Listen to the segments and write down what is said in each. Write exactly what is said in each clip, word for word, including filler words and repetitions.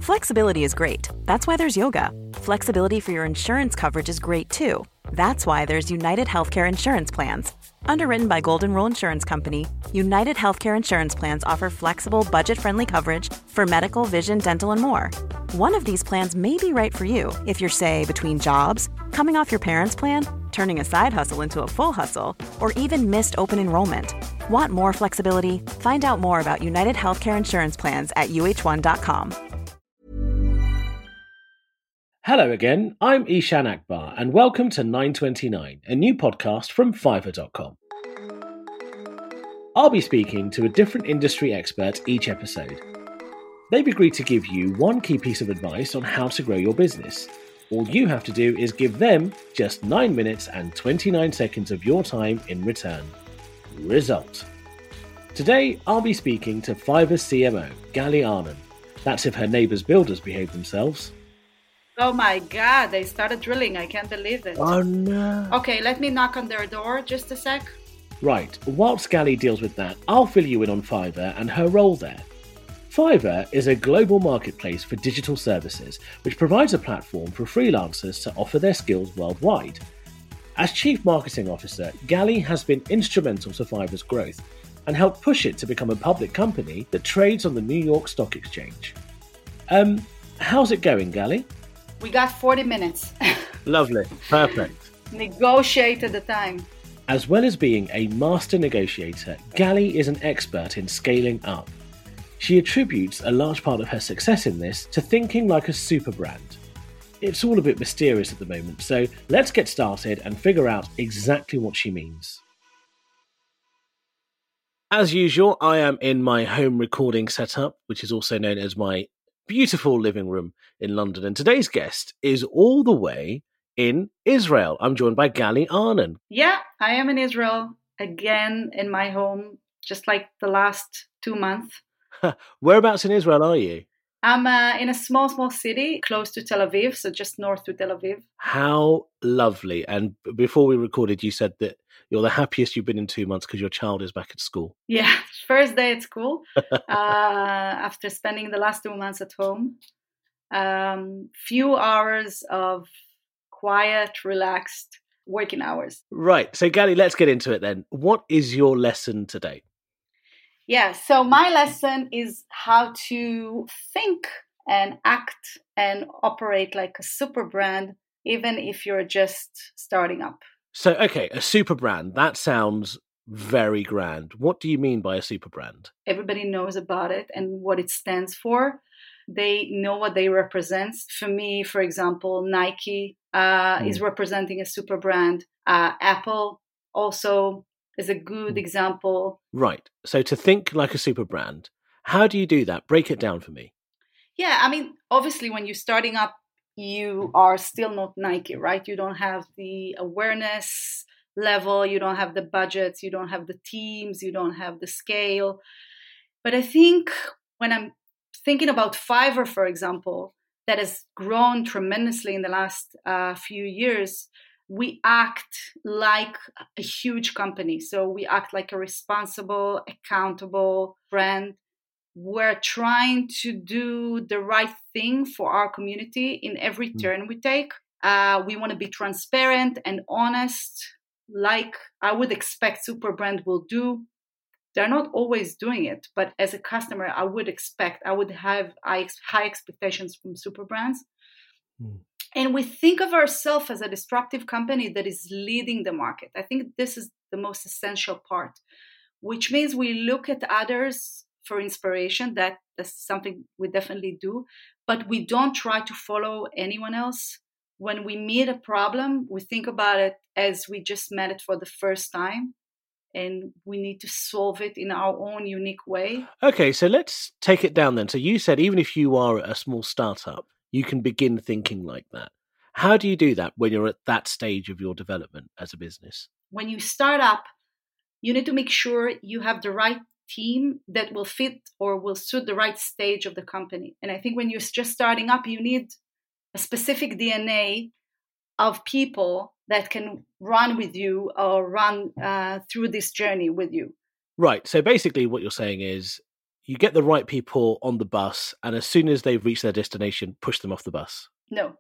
Flexibility is great. That's why there's yoga. Flexibility for your insurance coverage is great too. That's why there's United Healthcare Insurance Plans. Underwritten by Golden Rule Insurance Company, United Healthcare Insurance Plans offer flexible, budget-friendly coverage for medical, vision, dental, and more. One of these plans may be right for you if you're, say, between jobs, coming off your parents' plan, turning a side hustle into a full hustle, or even missed open enrollment. Want more flexibility? Find out more about United Healthcare Insurance Plans at U H one dot com. Hello again, I'm Ishan Akbar, and welcome to nine twenty-nine, a new podcast from Fiverr dot com. I'll be speaking to a different industry expert each episode. They've agreed to give you one key piece of advice on how to grow your business. All you have to do is give them just nine minutes and twenty-nine seconds of your time in return. Result. Today, I'll be speaking to Fiverr C M O, Gali Arnon. That's if her neighbours builders behave themselves. Oh my God, they started drilling. I can't believe it. Oh no. Okay, let me knock on their door just a sec. Right, whilst Gali deals with that, I'll fill you in on Fiverr and her role there. Fiverr is a global marketplace for digital services, which provides a platform for freelancers to offer their skills worldwide. As Chief Marketing Officer, Gali has been instrumental to Fiverr's growth and helped push it to become a public company that trades on the New York Stock Exchange. Um, how's it going, Gali? We got forty minutes. Lovely. Perfect. Negotiate at the time. As well as being a master negotiator, Gali is an expert in scaling up. She attributes a large part of her success in this to thinking like a super brand. It's all a bit mysterious at the moment, so let's get started and figure out exactly what she means. As usual, I am in my home recording setup, which is also known as my beautiful living room in London, and today's guest is all the way in Israel. I'm joined by Gali Arnon. Yeah, I am in Israel again in my home, just like the last two months. Whereabouts in Israel are you? I'm uh, in a small, small city close to Tel Aviv, so just north to Tel Aviv. How lovely. And before we recorded, you said that you're the happiest you've been in two months because your child is back at school. Yeah, first day at school, uh, after spending the last two months at home. Um, few hours of quiet, relaxed working hours. Right. So, Gali, let's get into it then. What is your lesson today? Yeah, so my lesson is how to think and act and operate like a super brand, even if you're just starting up. So, okay, a super brand, that sounds very grand. What do you mean by a super brand? Everybody knows about it and what it stands for. They know what they represent. For me, for example, Nike uh, mm. is representing a super brand. Uh, Apple also is a good example. Right. So to think like a super brand, how do you do that? Break it down for me. Yeah, I mean, obviously, when you're starting up, you are still not Nike, right? You don't have the awareness level, you don't have the budgets, you don't have the teams, you don't have the scale. But I think when I'm thinking about Fiverr, for example, that has grown tremendously in the last uh, few years, we act like a huge company. So we act like a responsible, accountable brand. We're trying to do the right thing for our community in every turn we take. Uh, we want to be transparent and honest, like I would expect super brand will do. They're not always doing it, but as a customer, I would expect, I would have high expectations from super brands. Mm. And we think of ourselves as a disruptive company that is leading the market. I think this is the most essential part, which means we look at others for inspiration. That, that's something we definitely do, but we don't try to follow anyone else. When we meet a problem, we think about it as we just met it for the first time, and we need to solve it in our own unique way. Okay, so let's take it down then. So you said even if you are a small startup, you can begin thinking like that. How do you do that when you're at that stage of your development as a business? When you start up, you need to make sure you have the right team that will fit or will suit the right stage of the company. And I think when you're just starting up, you need a specific D N A of people that can run with you or run uh, through this journey with you. Right. So basically what you're saying is you get the right people on the bus, and as soon as they've reached their destination, push them off the bus. No.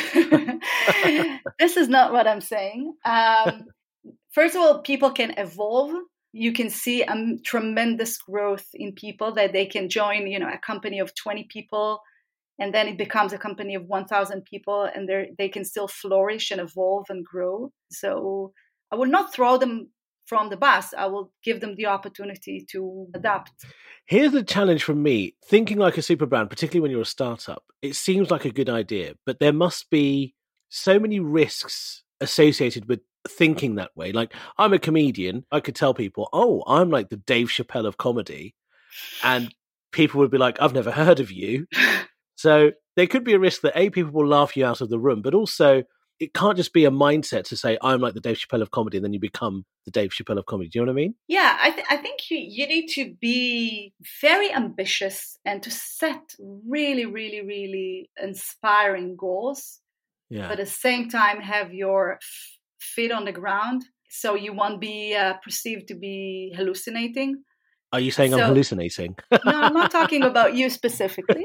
This is not what I'm saying. Um, first of all, people can evolve. You can see a um, tremendous growth in people that they can join, you know, a company of twenty people, and then it becomes a company of one thousand people, and they they can still flourish and evolve and grow. So I will not throw them from the bus. I will give them the opportunity to adapt. Here's the challenge from me. Thinking like a super brand, particularly when you're a startup, it seems like a good idea, but there must be so many risks associated with thinking that way. Like, I'm a comedian. I could tell people, oh, I'm like the Dave Chappelle of comedy. And people would be like, I've never heard of you. So there could be a risk that A, people will laugh you out of the room, but also it can't just be a mindset to say, I'm like the Dave Chappelle of comedy, and then you become the Dave Chappelle of comedy. Do you know what I mean? Yeah, I, th- I think you, you need to be very ambitious and to set really, really, really inspiring goals. Yeah. But at the same time, have your f- feet on the ground, so you won't be uh, perceived to be hallucinating. Are you saying so, I'm hallucinating? No, I'm not talking about you specifically.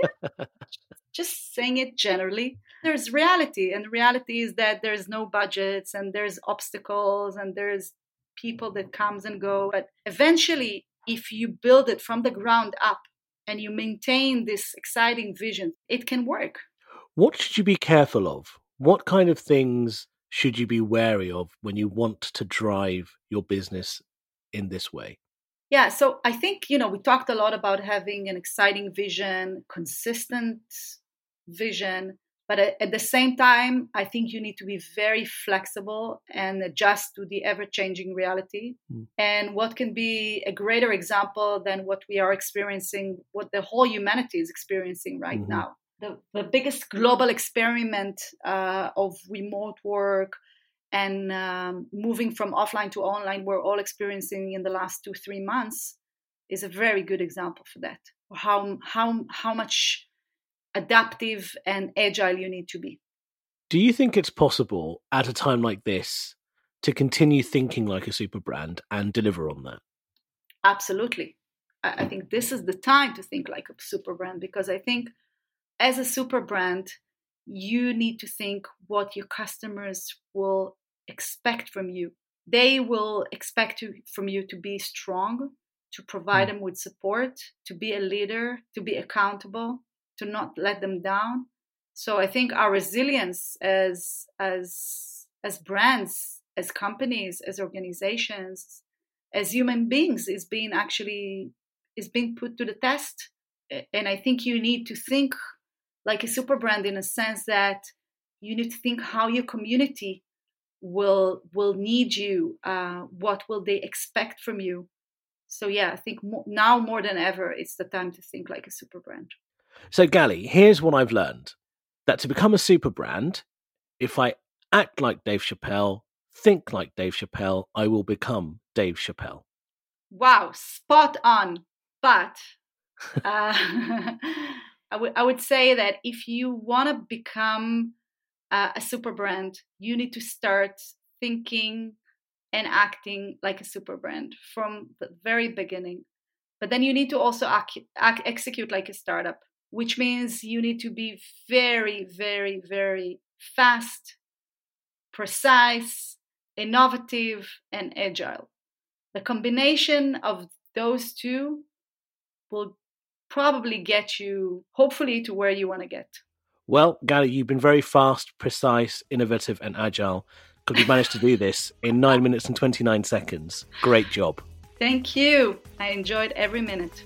Just saying it generally. There's reality, and reality is that there's no budgets, and there's obstacles, and there's people that comes and go. But eventually, if you build it from the ground up and you maintain this exciting vision, it can work. What should you be careful of? What kind of things should you be wary of when you want to drive your business in this way? Yeah, so I think, you know, we talked a lot about having an exciting vision, consistent vision, but at the same time, I think you need to be very flexible and adjust to the ever-changing reality. Mm. And what can be a greater example than what we are experiencing, what the whole humanity is experiencing right mm-hmm. now. The, the biggest global experiment uh, of remote work and um, moving from offline to online, we're all experiencing in the last two, three months, is a very good example for that. How how how much adaptive and agile you need to be. Do you think it's possible at a time like this to continue thinking like a super brand and deliver on that? Absolutely. I, I think this is the time to think like a super brand, because I think as a super brand, you need to think what your customers will expect from you. They will expect to, from you to be strong, to provide them with support, to be a leader, to be accountable, to not let them down. So I think our resilience as as as brands, as companies, as organizations, as human beings is being actually is being put to the test. And I think you need to think like a super brand in a sense that you need to think how your community will will need you, uh, what will they expect from you. So yeah, I think mo- now more than ever, it's the time to think like a super brand. So Gali, here's what I've learned, that to become a super brand, if I act like Dave Chappelle, think like Dave Chappelle, I will become Dave Chappelle. Wow, spot on. But uh, I would I would say that if you want to become uh, a super brand, you need to start thinking and acting like a super brand from the very beginning. But then you need to also ac- ac- execute like a startup, which means you need to be very, very, very fast, precise, innovative, and agile. The combination of those two will probably get you, hopefully, to where you want to get. Well, Gali, you've been very fast, precise, innovative, and agile. Because we managed to do this in nine minutes and twenty-nine seconds. Great job. Thank you. I enjoyed every minute.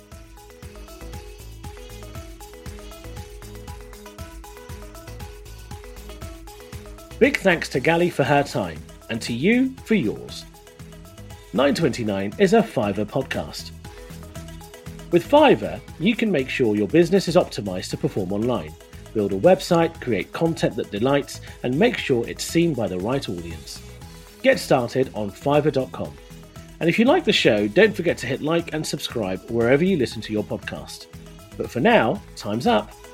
Big thanks to Gali for her time, and to you for yours. nine twenty-nine is a Fiverr podcast. With Fiverr, you can make sure your business is optimized to perform online, build a website, create content that delights, and make sure it's seen by the right audience. Get started on fiverr dot com. And if you like the show, don't forget to hit like and subscribe wherever you listen to your podcast. But for now, time's up.